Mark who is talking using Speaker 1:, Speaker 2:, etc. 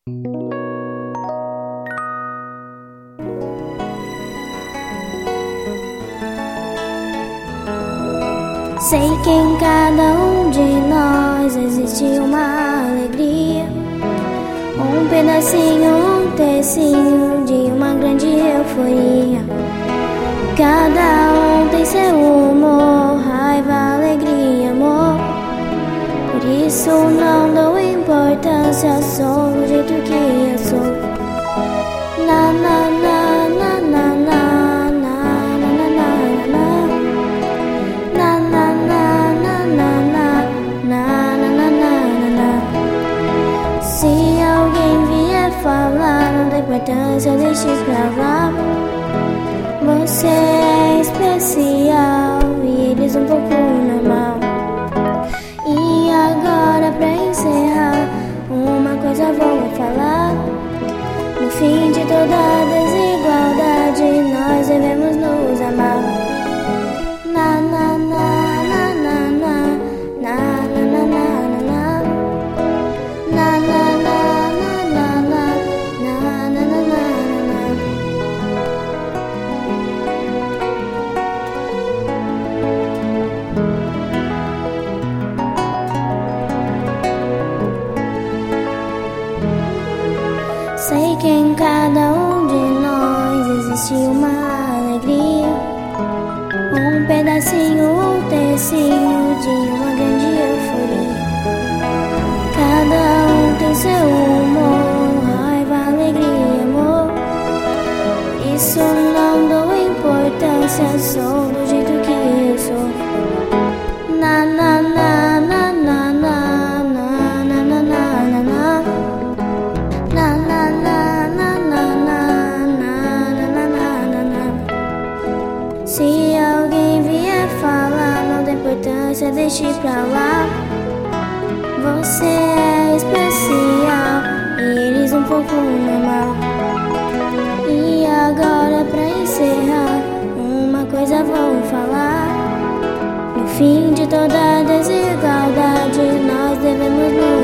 Speaker 1: Sei que em cada de nós existe uma alegria, um pedacinho, um tecinho de uma grande euforia. Cada tem seu humor, raiva, alegria, amor. Por isso não dou importância, sou do jeito que eu sou. Na na na na na na. Se alguém vier falar, não dá importância, deixe pra lá. Você é especial e eles um pouco normal. E agora pra encerrar, uma coisa vou falar. No fim de toda desigualdade, nós devemos nos amar. Na na na na na na na na na na na. Na na na na na na na na na na. Sei que em cada de nós existe uma alegria, um pedacinho, um tecinho de uma grande euforia. Cada tem seu humor, raiva, alegria, amor. Isso não dou importância, sou do jeito que eu sou. Na na na na na na na na na na na. Na na na na na na na na na na. Se alguém vier falar, não dá importância, deixe pra lá. Você é especial e eles um pouco normal. E agora pra encerrar, uma coisa vou falar. No fim de toda desigualdade, nós devemos nos